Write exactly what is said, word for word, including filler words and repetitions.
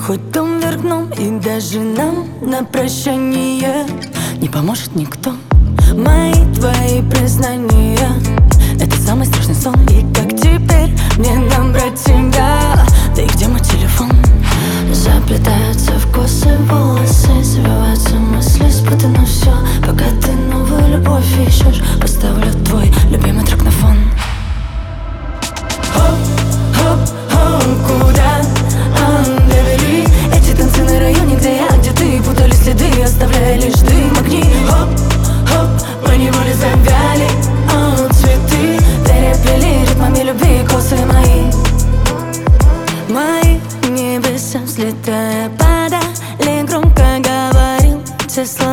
хоть дом вверх дном, и даже нам на прощание не поможет никто. Мои твои признания — это самый страшный сон. И как теперь мне набрать тебя? Да и где мой телефон? Заплетаются в косы волосы, забиваются мысли, спутано все. Пока ты новую любовь ищешь, поставлю твой любимый трек на фон. Хоп-хоп-хоп, куда а, довели эти танцы на районе, где я, где ты? Путали следы, оставляя лишь дым, огни. Хоп-хоп, поневоле завяли а, цветы, переплели ритмами любви косы мои. Мои небеса, взлетая, падали, громко говорил те слова.